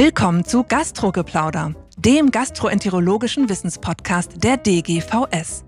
Willkommen zu Gastrogeplauder, dem gastroenterologischen Wissenspodcast der DGVS.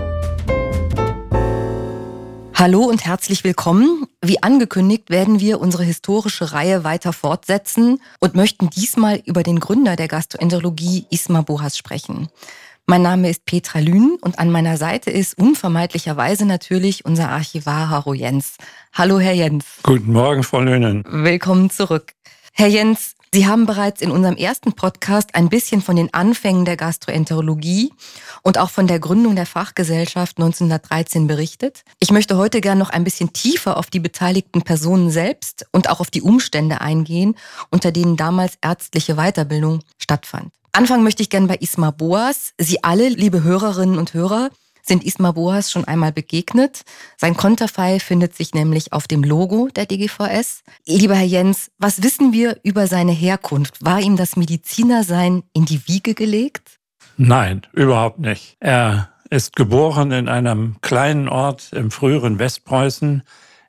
Hallo und herzlich willkommen. Wie angekündigt werden wir unsere historische Reihe weiter fortsetzen und möchten diesmal über den Gründer der Gastroenterologie, Ismar Boas, sprechen. Mein Name ist Petra Lühn und an meiner Seite ist unvermeidlicherweise natürlich unser Archivar Harro Jens. Hallo, Herr Jens. Guten Morgen, Frau Löhnen. Willkommen zurück. Herr Jens, Sie haben bereits in unserem ersten Podcast ein bisschen von den Anfängen der Gastroenterologie und auch von der Gründung der Fachgesellschaft 1913 berichtet. Ich möchte heute gerne noch ein bisschen tiefer auf die beteiligten Personen selbst und auch auf die Umstände eingehen, unter denen damals ärztliche Weiterbildung stattfand. Anfangen möchte ich gerne bei Ismar Boas. Sie alle, liebe Hörerinnen und Hörer, sind Ismar Boas schon einmal begegnet. Sein Konterfei findet sich nämlich auf dem Logo der DGVS. Lieber Herr Jens, was wissen wir über seine Herkunft? War ihm das Medizinersein in die Wiege gelegt? Nein, überhaupt nicht. Er ist geboren in einem kleinen Ort im früheren Westpreußen,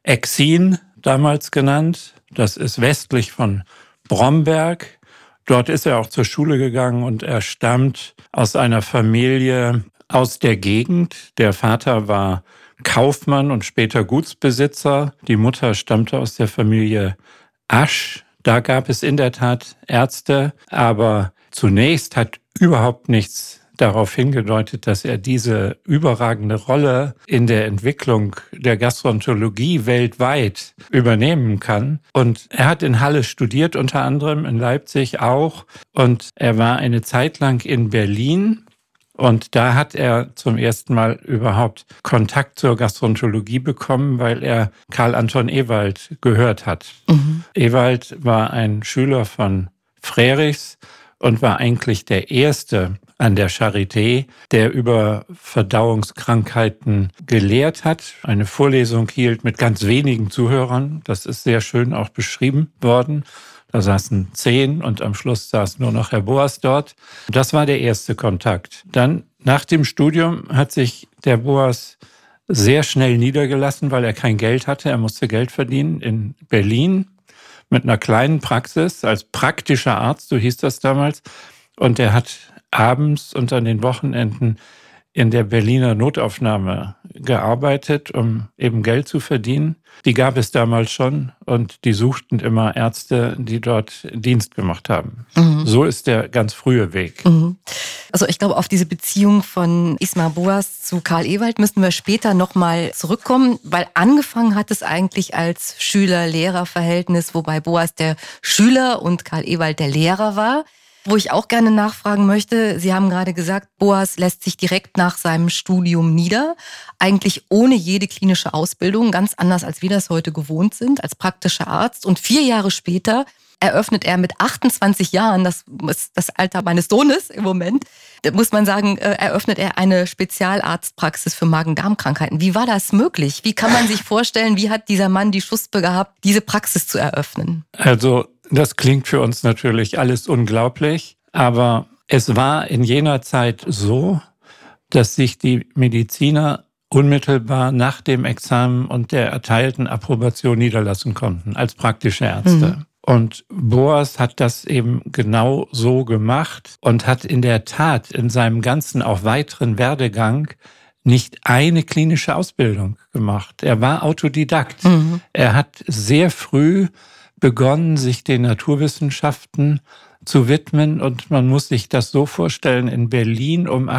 Exin damals genannt. Das ist westlich von Bromberg. Dort ist er auch zur Schule gegangen und er stammt aus einer Familie aus der Gegend. Der Vater war Kaufmann und später Gutsbesitzer. Die Mutter stammte aus der Familie Asch. Da gab es in der Tat Ärzte, aber zunächst hat überhaupt nichts darauf hingedeutet, dass er diese überragende Rolle in der Entwicklung der Gastroenterologie weltweit übernehmen kann. Und er hat in Halle studiert, unter anderem in Leipzig auch. Und er war eine Zeit lang in Berlin. Und da hat er zum ersten Mal überhaupt Kontakt zur Gastroenterologie bekommen, weil er Karl Anton Ewald gehört hat. Ewald war ein Schüler von Frerichs und war eigentlich der Erste an der Charité, der über Verdauungskrankheiten gelehrt hat, eine Vorlesung hielt mit ganz wenigen Zuhörern. Das ist sehr schön auch beschrieben worden. Da saßen 10 und am Schluss saß nur noch Herr Boas dort. Das war der erste Kontakt. Dann nach dem Studium hat sich der Boas sehr schnell niedergelassen, weil er kein Geld hatte. Er musste Geld verdienen in Berlin mit einer kleinen Praxis als praktischer Arzt, so hieß das damals. Und er hat abends und an den Wochenenden in der Berliner Notaufnahme gearbeitet, um eben Geld zu verdienen. Die gab es damals schon und die suchten immer Ärzte, die dort Dienst gemacht haben. So ist der ganz frühe Weg. Also ich glaube, auf diese Beziehung von Ismar Boas zu Karl Ewald müssen wir später nochmal zurückkommen, weil angefangen hat es eigentlich als Schüler-Lehrer-Verhältnis, wobei Boas der Schüler und Karl Ewald der Lehrer war. Wo ich auch gerne nachfragen möchte, Sie haben gerade gesagt, Boas lässt sich direkt nach seinem Studium nieder, eigentlich ohne jede klinische Ausbildung, ganz anders als wir das heute gewohnt sind, als praktischer Arzt. Und 4 Jahre später eröffnet er mit 28 Jahren, das ist das Alter meines Sohnes im Moment, da muss man sagen, eröffnet er eine Spezialarztpraxis für Magen-Darm-Krankheiten. Wie war das möglich? Wie kann man sich vorstellen, wie hat dieser Mann die Schuspe gehabt, diese Praxis zu eröffnen? Also das klingt für uns natürlich alles unglaublich, aber es war in jener Zeit so, dass sich die Mediziner unmittelbar nach dem Examen und der erteilten Approbation niederlassen konnten als praktische Ärzte. Und Boas hat das eben genau so gemacht und hat in der Tat in seinem ganzen auch weiteren Werdegang nicht eine klinische Ausbildung gemacht. Er war Autodidakt. Er hat sehr früh begonnen, sich den Naturwissenschaften zu widmen. Und man muss sich das so vorstellen, in Berlin um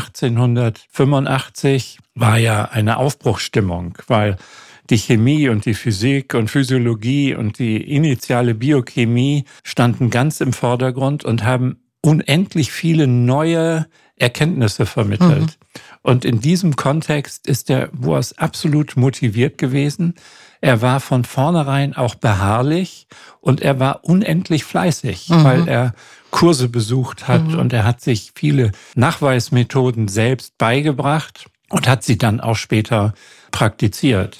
1885 war ja eine Aufbruchsstimmung, weil die Chemie und die Physik und Physiologie und die initiale Biochemie standen ganz im Vordergrund und haben unendlich viele neue Erkenntnisse vermittelt. Und in diesem Kontext ist der Boas absolut motiviert gewesen. Er war von vornherein auch beharrlich und er war unendlich fleißig, weil er Kurse besucht hat und er hat sich viele Nachweismethoden selbst beigebracht und hat sie dann auch später praktiziert.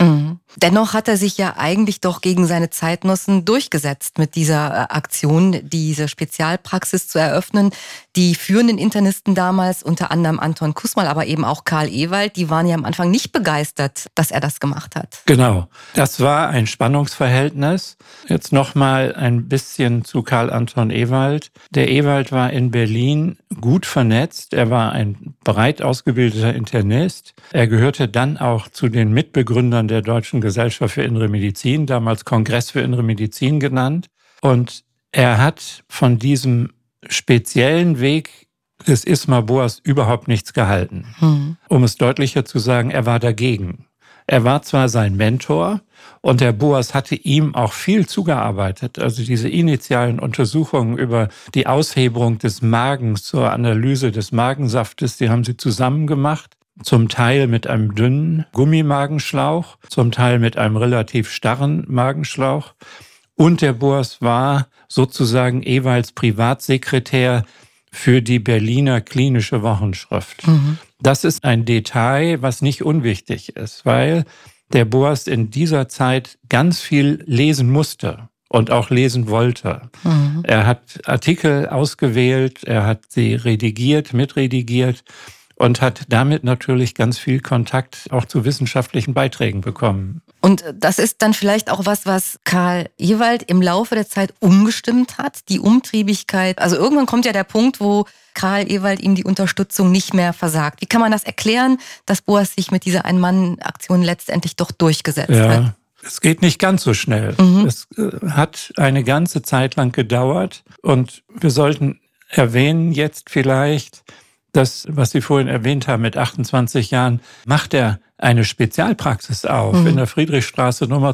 Dennoch hat er sich ja eigentlich doch gegen seine Zeitgenossen durchgesetzt mit dieser Aktion, diese Spezialpraxis zu eröffnen. Die führenden Internisten damals, unter anderem Anton Kussmaul, aber eben auch Karl Ewald, die waren ja am Anfang nicht begeistert, dass er das gemacht hat. Genau, das war ein Spannungsverhältnis. Jetzt nochmal ein bisschen zu Karl Anton Ewald. Der Ewald war in Berlin gut vernetzt. Er war ein breit ausgebildeter Internist. Er gehörte dann auch zu den Mitbegründern der Deutschen Gesellschaft für Innere Medizin, damals Kongress für Innere Medizin genannt. Und er hat von diesem speziellen Weg des Ismar Boas überhaupt nichts gehalten. Um es deutlicher zu sagen, er war dagegen. Er war zwar sein Mentor und der Boas hatte ihm auch viel zugearbeitet. Also diese initialen Untersuchungen über die Aushebung des Magens zur Analyse des Magensaftes, die haben sie zusammen gemacht. Zum Teil mit einem dünnen Gummimagenschlauch, zum Teil mit einem relativ starren Magenschlauch. Und der Boas war sozusagen Ewalds Privatsekretär für die Berliner Klinische Wochenschrift. Das ist ein Detail, was nicht unwichtig ist, weil der Boas in dieser Zeit ganz viel lesen musste und auch lesen wollte. Er hat Artikel ausgewählt, er hat sie redigiert, mitredigiert und hat damit natürlich ganz viel Kontakt auch zu wissenschaftlichen Beiträgen bekommen. Und das ist dann vielleicht auch was Karl Ewald im Laufe der Zeit umgestimmt hat, die Umtriebigkeit. Also irgendwann kommt ja der Punkt, wo Karl Ewald ihm die Unterstützung nicht mehr versagt. Wie kann man das erklären, dass Boas sich mit dieser Ein-Mann-Aktion letztendlich doch durchgesetzt hat? Es geht nicht ganz so schnell. Es hat eine ganze Zeit lang gedauert und wir sollten erwähnen jetzt vielleicht, das, was Sie vorhin erwähnt haben, mit 28 Jahren macht er eine Spezialpraxis auf in der Friedrichstraße Nummer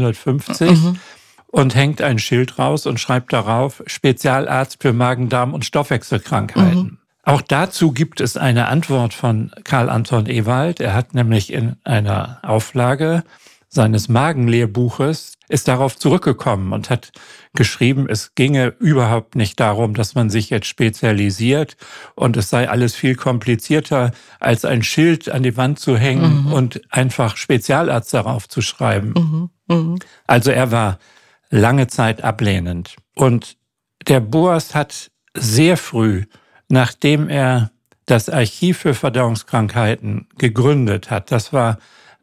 250 und hängt ein Schild raus und schreibt darauf Spezialarzt für Magen-Darm- und Stoffwechselkrankheiten. Auch dazu gibt es eine Antwort von Karl Anton Ewald. Er hat nämlich in einer Auflage seines Magenlehrbuches ist darauf zurückgekommen und hat geschrieben, es ginge überhaupt nicht darum, dass man sich jetzt spezialisiert und es sei alles viel komplizierter, als ein Schild an die Wand zu hängen und einfach Spezialarzt darauf zu schreiben. Also er war lange Zeit ablehnend. Und der Boas hat sehr früh, nachdem er das Archiv für Verdauungskrankheiten gegründet hat, das war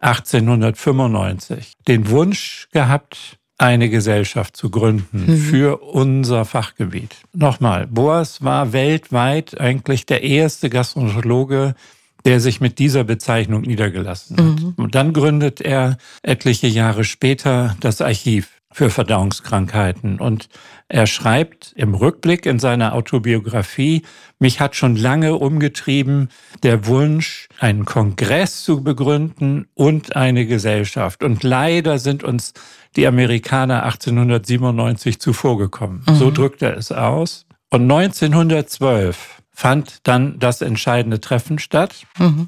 1895, den Wunsch gehabt, eine Gesellschaft zu gründen für unser Fachgebiet. Nochmal, Boas war weltweit eigentlich der erste Gastroenterologe, der sich mit dieser Bezeichnung niedergelassen hat. Und dann gründet er etliche Jahre später das Archiv für Verdauungskrankheiten. Und er schreibt im Rückblick in seiner Autobiografie, mich hat schon lange umgetrieben der Wunsch, einen Kongress zu begründen und eine Gesellschaft. Und leider sind uns die Amerikaner 1897 zuvorgekommen. So drückt er es aus. Und 1912 fand dann das entscheidende Treffen statt.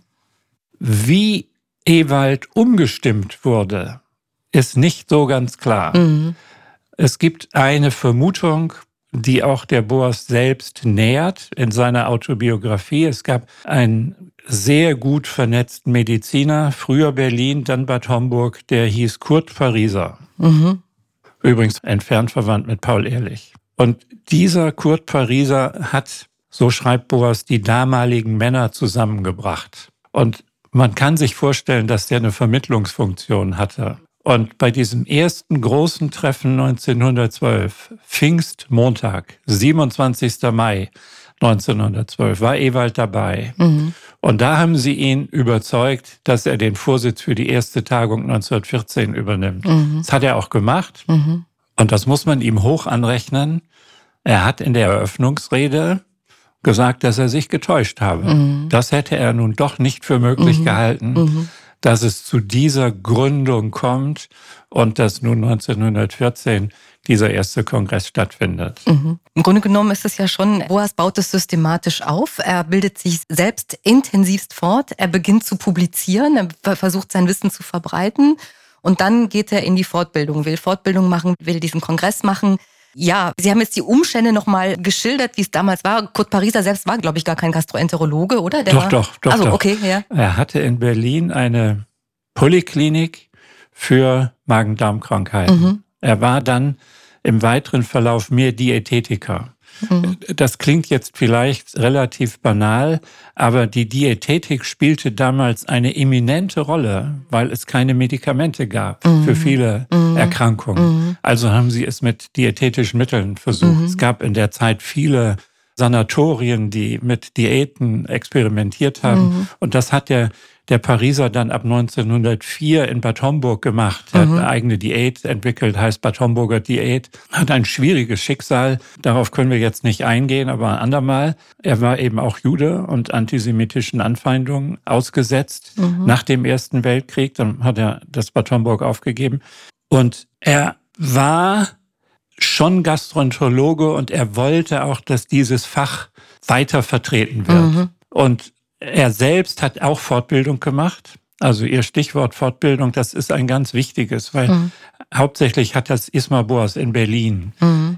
Wie Ewald umgestimmt wurde, ist nicht so ganz klar. Es gibt eine Vermutung, die auch der Boas selbst nähert in seiner Autobiografie. Es gab einen sehr gut vernetzten Mediziner, früher Berlin, dann Bad Homburg, der hieß Kurt Pariser. Übrigens entfernt verwandt mit Paul Ehrlich. Und dieser Kurt Pariser hat, so schreibt Boas, die damaligen Männer zusammengebracht. Und man kann sich vorstellen, dass der eine Vermittlungsfunktion hatte. Und bei diesem ersten großen Treffen 1912, Pfingstmontag, 27. Mai 1912, war Ewald dabei. Und da haben sie ihn überzeugt, dass er den Vorsitz für die erste Tagung 1914 übernimmt. Das hat er auch gemacht. Und das muss man ihm hoch anrechnen. Er hat in der Eröffnungsrede gesagt, dass er sich getäuscht habe. Das hätte er nun doch nicht für möglich gehalten, dass es zu dieser Gründung kommt und dass nun 1914 dieser erste Kongress stattfindet. Im Grunde genommen ist es ja schon, Boas baut es systematisch auf. Er bildet sich selbst intensivst fort. Er beginnt zu publizieren. Er versucht, sein Wissen zu verbreiten. Und dann geht er in die Fortbildung, will Fortbildung machen, will diesen Kongress machen. Ja, Sie haben jetzt die Umstände nochmal geschildert, wie es damals war. Kurt Pariser selbst war, glaube ich, gar kein Gastroenterologe, oder? Doch. Also, okay, ja. Er hatte in Berlin eine Poliklinik für Magen-Darm-Krankheiten. Er war dann im weiteren Verlauf mehr Diätetiker. Das klingt jetzt vielleicht relativ banal, aber die Diätetik spielte damals eine eminente Rolle, weil es keine Medikamente gab für viele Erkrankungen. Also haben sie es mit diätetischen Mitteln versucht. Es gab in der Zeit viele Sanatorien, die mit Diäten experimentiert haben. Und das hat der Pariser dann ab 1904 in Bad Homburg gemacht. Er hat eine eigene Diät entwickelt, heißt Bad Homburger Diät. Hat ein schwieriges Schicksal. Darauf können wir jetzt nicht eingehen, aber ein andermal. Er war eben auch Jude und antisemitischen Anfeindungen ausgesetzt nach dem Ersten Weltkrieg. Dann hat er das Bad Homburg aufgegeben. Und er war schon Gastroenterologe und er wollte auch, dass dieses Fach weiter vertreten wird. Und er selbst hat auch Fortbildung gemacht. Also Ihr Stichwort Fortbildung, das ist ein ganz wichtiges, weil hauptsächlich hat das Ismar Boas in Berlin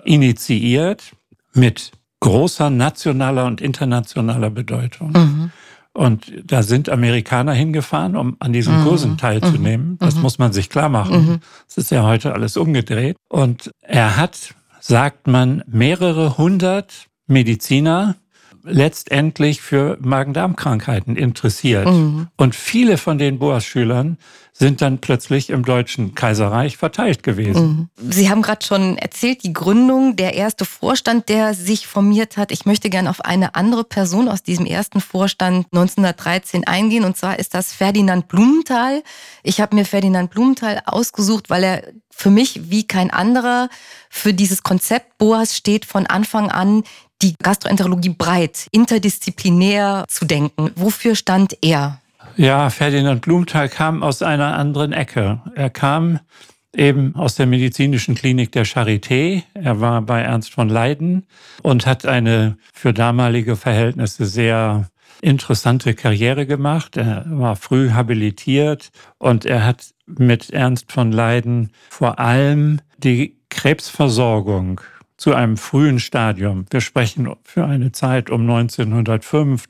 initiiert mit großer nationaler und internationaler Bedeutung. Und da sind Amerikaner hingefahren, um an diesen Kursen teilzunehmen. Das muss man sich klar machen. Das ist ja heute alles umgedreht. Und er hat, sagt man, mehrere hundert Mediziner letztendlich für Magen-Darm-Krankheiten interessiert. Und viele von den Boas-Schülern sind dann plötzlich im Deutschen Kaiserreich verteilt gewesen. Sie haben gerade schon erzählt, die Gründung, der erste Vorstand, der sich formiert hat. Ich möchte gerne auf eine andere Person aus diesem ersten Vorstand 1913 eingehen. Und zwar ist das Ferdinand Blumenthal. Ich habe mir Ferdinand Blumenthal ausgesucht, weil er für mich wie kein anderer für dieses Konzept Boas steht, von Anfang an die Gastroenterologie breit, interdisziplinär zu denken. Wofür stand er? Ja, Ferdinand Blumenthal kam aus einer anderen Ecke. Er kam eben aus der medizinischen Klinik der Charité. Er war bei Ernst von Leyden und hat eine für damalige Verhältnisse sehr interessante Karriere gemacht. Er war früh habilitiert und er hat mit Ernst von Leyden vor allem die Krebsversorgung zu einem frühen Stadium, wir sprechen für eine Zeit um 1905,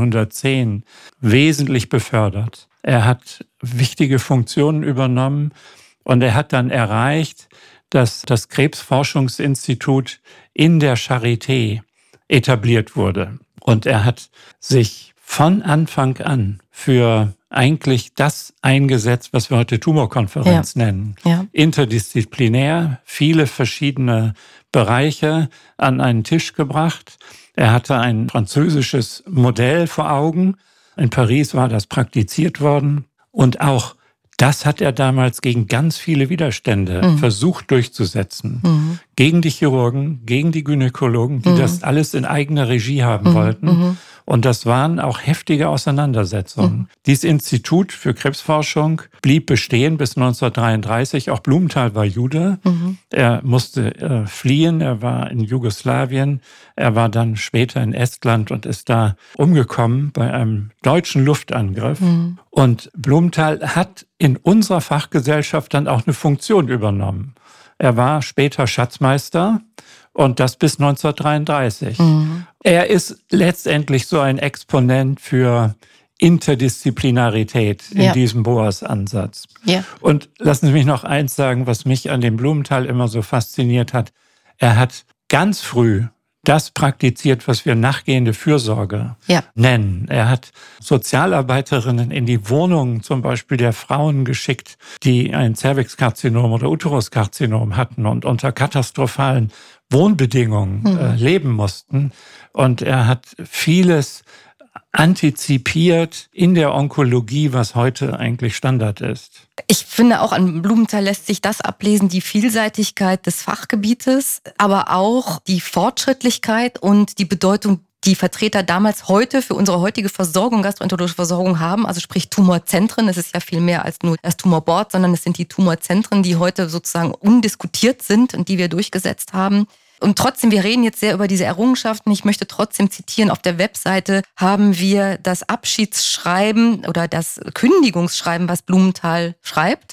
1910, wesentlich befördert. Er hat wichtige Funktionen übernommen und er hat dann erreicht, dass das Krebsforschungsinstitut in der Charité etabliert wurde. Und er hat sich von Anfang an für eigentlich das eingesetzt, was wir heute Tumorkonferenz nennen. Interdisziplinär, viele verschiedene Bereiche an einen Tisch gebracht. Er hatte ein französisches Modell vor Augen. In Paris war das praktiziert worden. Und auch das hat er damals gegen ganz viele Widerstände versucht durchzusetzen. Gegen die Chirurgen, gegen die Gynäkologen, die das alles in eigener Regie haben wollten. Und das waren auch heftige Auseinandersetzungen. Dieses Institut für Krebsforschung blieb bestehen bis 1933. Auch Blumenthal war Jude. Er musste fliehen. Er war in Jugoslawien. Er war dann später in Estland und ist da umgekommen bei einem deutschen Luftangriff. Und Blumenthal hat in unserer Fachgesellschaft dann auch eine Funktion übernommen. Er war später Schatzmeister und das bis 1933. Er ist letztendlich so ein Exponent für Interdisziplinarität in diesem Boas-Ansatz. Und lassen Sie mich noch eins sagen, was mich an dem Blumenthal immer so fasziniert hat. Er hat ganz früh das praktiziert, was wir nachgehende Fürsorge nennen. Er hat Sozialarbeiterinnen in die Wohnungen zum Beispiel der Frauen geschickt, die ein Cervixkarzinom oder Uteruskarzinom hatten und unter katastrophalen Wohnbedingungen leben mussten. Und er hat vieles antizipiert in der Onkologie, was heute eigentlich Standard ist. Ich finde, auch an Blumenthal lässt sich das ablesen, die Vielseitigkeit des Fachgebietes, aber auch die Fortschrittlichkeit und die Bedeutung, die Vertreter damals heute für unsere heutige Versorgung, gastroenterologische Versorgung haben, also sprich Tumorzentren. Es ist ja viel mehr als nur das Tumorboard, sondern es sind die Tumorzentren, die heute sozusagen undiskutiert sind und die wir durchgesetzt haben. Und trotzdem, wir reden jetzt sehr über diese Errungenschaften. Ich möchte trotzdem zitieren, auf der Webseite haben wir das Abschiedsschreiben oder das Kündigungsschreiben, was Blumenthal schreibt,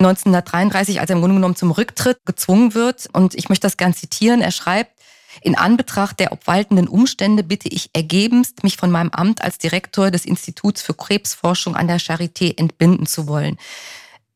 1933, als er im Grunde genommen zum Rücktritt gezwungen wird. Und ich möchte das gern zitieren. Er schreibt: In Anbetracht der obwaltenden Umstände bitte ich ergebenst, mich von meinem Amt als Direktor des Instituts für Krebsforschung an der Charité entbinden zu wollen.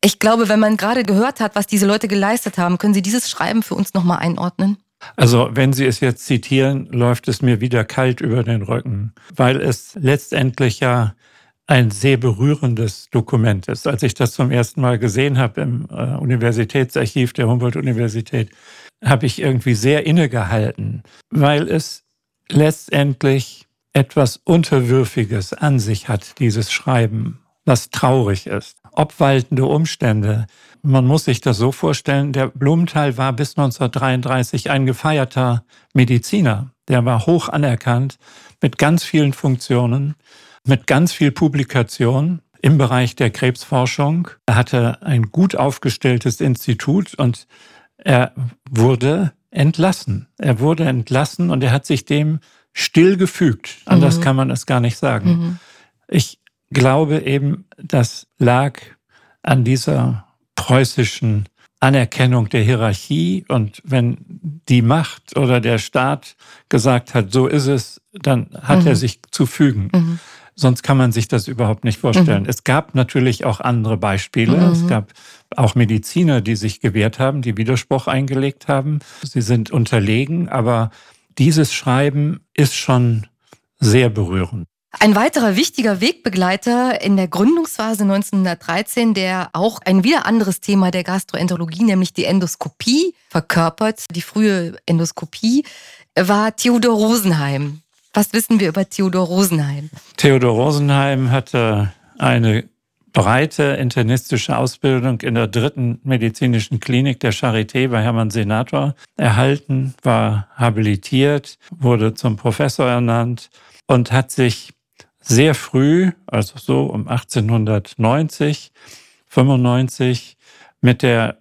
Ich glaube, wenn man gerade gehört hat, was diese Leute geleistet haben, können Sie dieses Schreiben für uns nochmal einordnen? Also wenn Sie es jetzt zitieren, läuft es mir wieder kalt über den Rücken, weil es letztendlich ja ein sehr berührendes Dokument ist. Als ich das zum ersten Mal gesehen habe im Universitätsarchiv der Humboldt-Universität, habe ich irgendwie sehr innegehalten, weil es letztendlich etwas Unterwürfiges an sich hat, dieses Schreiben, was traurig ist. Obwaltende Umstände. Man muss sich das so vorstellen, der Blumenthal war bis 1933 ein gefeierter Mediziner. Der war hoch anerkannt mit ganz vielen Funktionen, mit ganz viel Publikation im Bereich der Krebsforschung. Er hatte ein gut aufgestelltes Institut und er wurde entlassen. Er wurde entlassen und er hat sich dem still gefügt. Anders kann man es gar nicht sagen. Ich glaube eben, das lag an dieser preußischen Anerkennung der Hierarchie. Und wenn die Macht oder der Staat gesagt hat, so ist es, dann hat er sich zu fügen. Sonst kann man sich das überhaupt nicht vorstellen. Es gab natürlich auch andere Beispiele. Es gab auch Mediziner, die sich gewehrt haben, die Widerspruch eingelegt haben. Sie sind unterlegen, aber dieses Schreiben ist schon sehr berührend. Ein weiterer wichtiger Wegbegleiter in der Gründungsphase 1913, der auch ein wieder anderes Thema der Gastroenterologie, nämlich die Endoskopie, verkörpert, die frühe Endoskopie, war Theodor Rosenheim. Was wissen wir über Theodor Rosenheim? Theodor Rosenheim hatte eine breite internistische Ausbildung in der 3. medizinischen Klinik der Charité bei Hermann Senator erhalten, war habilitiert, wurde zum Professor ernannt und hat sich sehr früh, also so um 1890, 95, mit der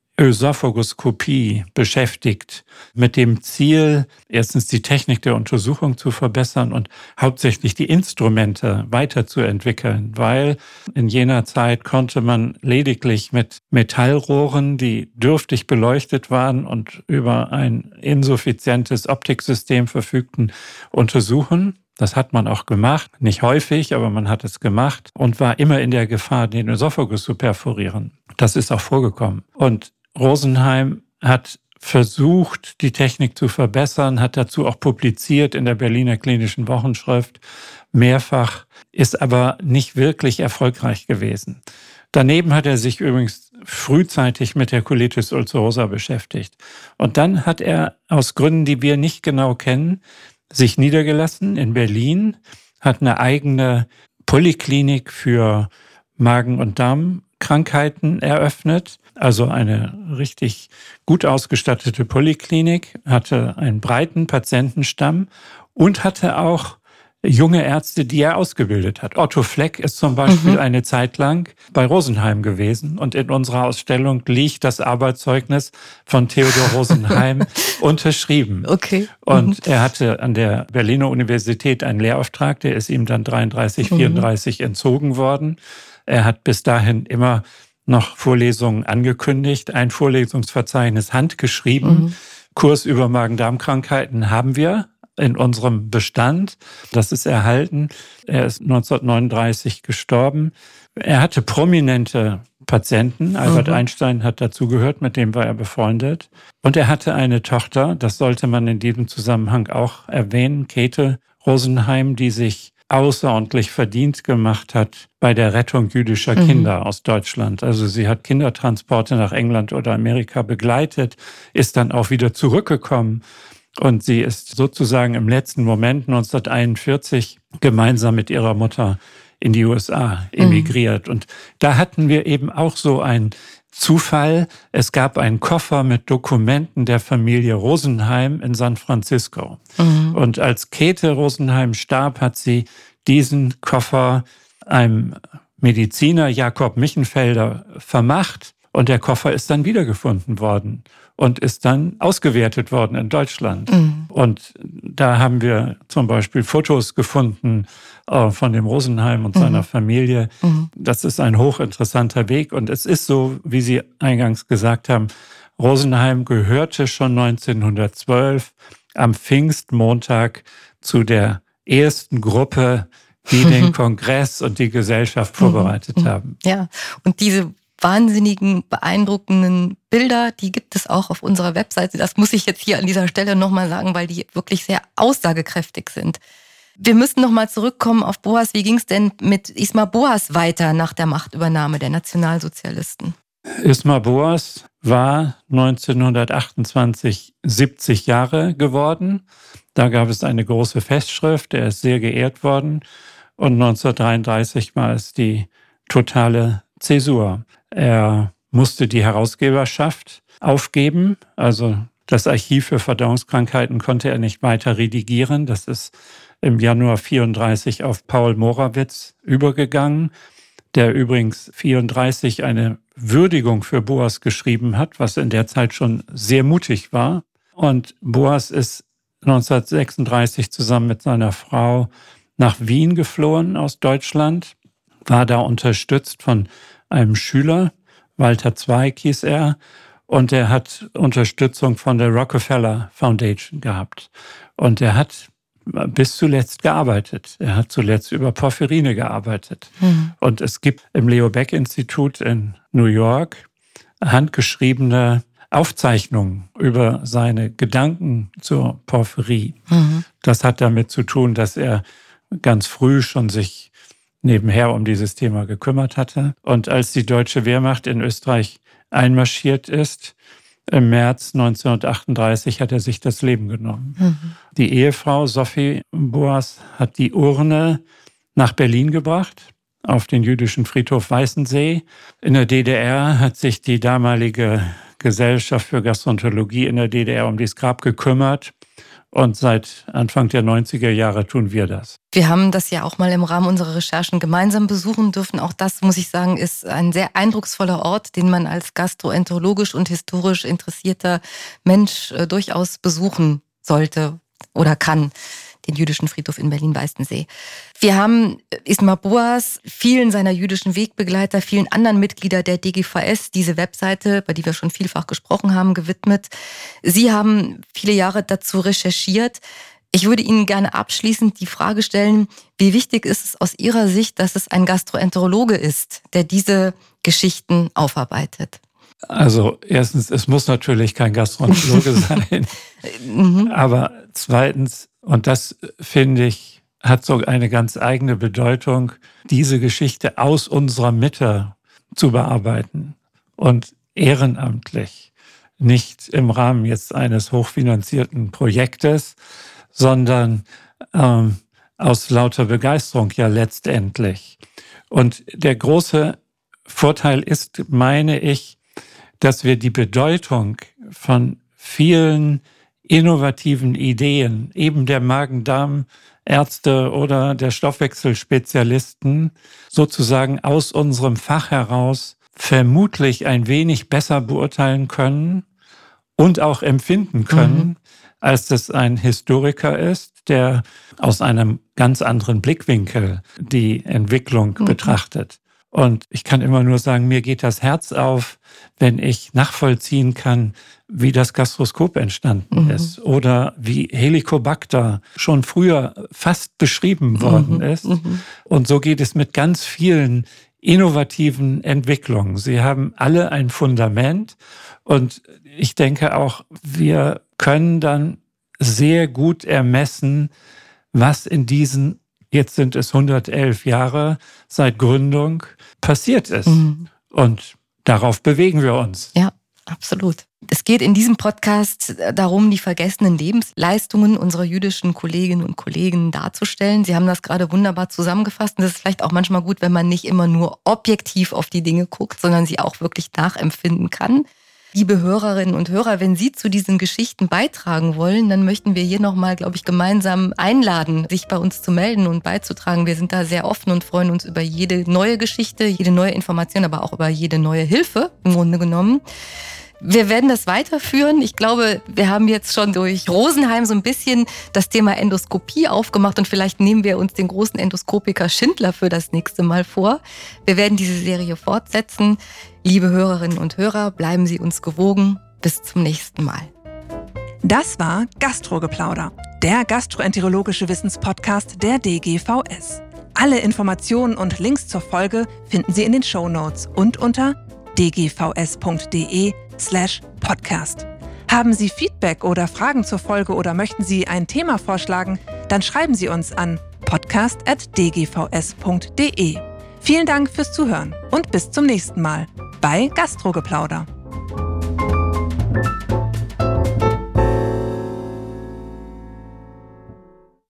Ösophagoskopie beschäftigt, mit dem Ziel, erstens die Technik der Untersuchung zu verbessern und hauptsächlich die Instrumente weiterzuentwickeln, weil in jener Zeit konnte man lediglich mit Metallrohren, die dürftig beleuchtet waren und über ein insuffizientes Optiksystem verfügten, untersuchen. Das hat man auch gemacht, nicht häufig, aber man hat es gemacht und war immer in der Gefahr, den Ösophagus zu perforieren. Das ist auch vorgekommen. Und Rosenheim hat versucht, die Technik zu verbessern, hat dazu auch publiziert in der Berliner Klinischen Wochenschrift mehrfach, ist aber nicht wirklich erfolgreich gewesen. Daneben hat er sich übrigens frühzeitig mit der Colitis ulcerosa beschäftigt. Und dann hat er aus Gründen, die wir nicht genau kennen, sich niedergelassen in Berlin, hat eine eigene Poliklinik für Magen- und Darmkrankheiten eröffnet, also eine richtig gut ausgestattete Poliklinik, hatte einen breiten Patientenstamm und hatte auch junge Ärzte, die er ausgebildet hat. Otto Fleck ist zum Beispiel eine Zeit lang bei Rosenheim gewesen und in unserer Ausstellung liegt das Arbeitszeugnis von Theodor Rosenheim unterschrieben. Okay. Und er hatte an der Berliner Universität einen Lehrauftrag, der ist ihm dann 33, 34 entzogen worden. Er hat bis dahin immer noch Vorlesungen angekündigt, ein Vorlesungsverzeichnis handgeschrieben. Kurs über Magen-Darm-Krankheiten haben wir in unserem Bestand. Das ist erhalten. Er ist 1939 gestorben. Er hatte prominente Patienten. Albert Einstein hat dazugehört, mit dem war er befreundet. Und er hatte eine Tochter, das sollte man in diesem Zusammenhang auch erwähnen, Käthe Rosenheim, die sich außerordentlich verdient gemacht hat bei der Rettung jüdischer Kinder aus Deutschland. Also sie hat Kindertransporte nach England oder Amerika begleitet, ist dann auch wieder zurückgekommen. Und sie ist sozusagen im letzten Moment 1941 gemeinsam mit ihrer Mutter in die USA emigriert. Und da hatten wir eben auch so einen Zufall. Es gab einen Koffer mit Dokumenten der Familie Rosenheim in San Francisco. Und als Käthe Rosenheim starb, hat sie diesen Koffer einem Mediziner, Jakob Michenfelder, vermacht. Und der Koffer ist dann wiedergefunden worden und ist dann ausgewertet worden in Deutschland. Und da haben wir zum Beispiel Fotos gefunden von dem Rosenheim und seiner Familie. Das ist ein hochinteressanter Weg. Und es ist so, wie Sie eingangs gesagt haben, Rosenheim gehörte schon 1912 am Pfingstmontag zu der ersten Gruppe, die den Kongress und die Gesellschaft vorbereitet haben. Ja, und diese wahnsinnigen, beeindruckenden Bilder, die gibt es auch auf unserer Webseite. Das muss ich jetzt hier an dieser Stelle nochmal sagen, weil die wirklich sehr aussagekräftig sind. Wir müssen nochmal zurückkommen auf Boas. Wie ging es denn mit Ismar Boas weiter nach der Machtübernahme der Nationalsozialisten? Ismar Boas war 1928 70 Jahre geworden. Da gab es eine große Festschrift, er ist sehr geehrt worden. Und 1933 war es die totale Zäsur. Er musste die Herausgeberschaft aufgeben. Also das Archiv für Verdauungskrankheiten konnte er nicht weiter redigieren. Das ist im Januar 1934 auf Paul Morawitz übergegangen, der übrigens 1934 eine Würdigung für Boas geschrieben hat, was in der Zeit schon sehr mutig war. Und Boas ist 1936 zusammen mit seiner Frau nach Wien geflohen aus Deutschland, war da unterstützt von einem Schüler, Walter Zweig hieß er, und er hat Unterstützung von der Rockefeller Foundation gehabt. Und er hat bis zuletzt gearbeitet. Er hat zuletzt über Porphyrine gearbeitet. Und es gibt im Leo Baeck Institut in New York handgeschriebene Aufzeichnungen über seine Gedanken zur Porphyrie. Das hat damit zu tun, dass er ganz früh schon sich nebenher um dieses Thema gekümmert hatte. Und als die deutsche Wehrmacht in Österreich einmarschiert ist, im März 1938 hat er sich das Leben genommen. Die Ehefrau Sophie Boas hat die Urne nach Berlin gebracht, auf den jüdischen Friedhof Weißensee. In der DDR hat sich die damalige Gesellschaft für Gastroenterologie in der DDR um dieses Grab gekümmert. Und seit Anfang der 90er Jahre tun wir das. Wir haben das ja auch mal im Rahmen unserer Recherchen gemeinsam besuchen dürfen. Auch das, muss ich sagen, ist ein sehr eindrucksvoller Ort, den man als gastroenterologisch und historisch interessierter Mensch durchaus besuchen sollte oder kann. Den jüdischen Friedhof in Berlin-Weißensee. Wir haben Ismar Boas, vielen seiner jüdischen Wegbegleiter, vielen anderen Mitgliedern der DGVS, diese Webseite, bei der wir schon vielfach gesprochen haben, gewidmet. Sie haben viele Jahre dazu recherchiert. Ich würde Ihnen gerne abschließend die Frage stellen, wie wichtig ist es aus Ihrer Sicht, dass es ein Gastroenterologe ist, der diese Geschichten aufarbeitet? Also erstens, es muss natürlich kein Gastroenterologe sein. Aber zweitens, und das finde ich, hat so eine ganz eigene Bedeutung, diese Geschichte aus unserer Mitte zu bearbeiten und ehrenamtlich, nicht im Rahmen jetzt eines hochfinanzierten Projektes, sondern aus lauter Begeisterung ja letztendlich. Und der große Vorteil ist, meine ich, dass wir die Bedeutung von vielen innovativen Ideen, eben der Magen-Darm-Ärzte oder der Stoffwechselspezialisten, sozusagen aus unserem Fach heraus vermutlich ein wenig besser beurteilen können und auch empfinden können, als das ein Historiker ist, der aus einem ganz anderen Blickwinkel die Entwicklung betrachtet. Und ich kann immer nur sagen, mir geht das Herz auf, wenn ich nachvollziehen kann, wie das Gastroskop entstanden ist oder wie Helicobacter schon früher fast beschrieben worden ist. Und so geht es mit ganz vielen innovativen Entwicklungen. Sie haben alle ein Fundament und ich denke auch, wir können dann sehr gut ermessen, was in diesen, jetzt sind es 111 Jahre seit Gründung, passiert ist. Und darauf bewegen wir uns. Ja, absolut. Es geht in diesem Podcast darum, die vergessenen Lebensleistungen unserer jüdischen Kolleginnen und Kollegen darzustellen. Sie haben das gerade wunderbar zusammengefasst. Und das ist vielleicht auch manchmal gut, wenn man nicht immer nur objektiv auf die Dinge guckt, sondern sie auch wirklich nachempfinden kann. Liebe Hörerinnen und Hörer, wenn Sie zu diesen Geschichten beitragen wollen, dann möchten wir hier nochmal, glaube ich, gemeinsam einladen, sich bei uns zu melden und beizutragen. Wir sind da sehr offen und freuen uns über jede neue Geschichte, jede neue Information, aber auch über jede neue Hilfe im Grunde genommen. Wir werden das weiterführen. Ich glaube, wir haben jetzt schon durch Rosenheim so ein bisschen das Thema Endoskopie aufgemacht und vielleicht nehmen wir uns den großen Endoskopiker Schindler für das nächste Mal vor. Wir werden diese Serie fortsetzen. Liebe Hörerinnen und Hörer, bleiben Sie uns gewogen. Bis zum nächsten Mal. Das war Gastrogeplauder, der gastroenterologische Wissenspodcast der DGVS. Alle Informationen und Links zur Folge finden Sie in den Shownotes und unter dgvs.de/podcast. Haben Sie Feedback oder Fragen zur Folge oder möchten Sie ein Thema vorschlagen? Dann schreiben Sie uns an podcast@dgvs.de. Vielen Dank fürs Zuhören und bis zum nächsten Mal bei Gastrogeplauder.